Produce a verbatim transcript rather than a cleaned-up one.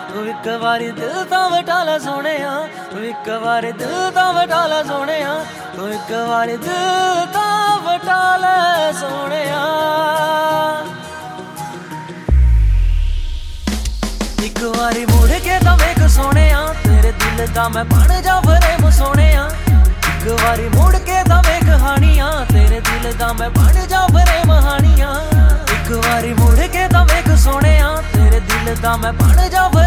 तू एक बारी दिल तां वठा लै सोहणिया, तू एक बारी दिल तां वठा लै सोहणिया, तू एक बारी दिल तां वठा लै सोहणिया। एक बारी मुड़ के तां वेख सोहणिया, तेरे दिल दा मैं बन जा फ्रेम सोहणिया। एक बारी मुड़ के तां वेख हानिया, तेरे दिल दा मैं बन जा फ्रेम हानिया। एक बारी मुड़ के तां वेख सोहणिया, तेरे दिल दा मैं बन जा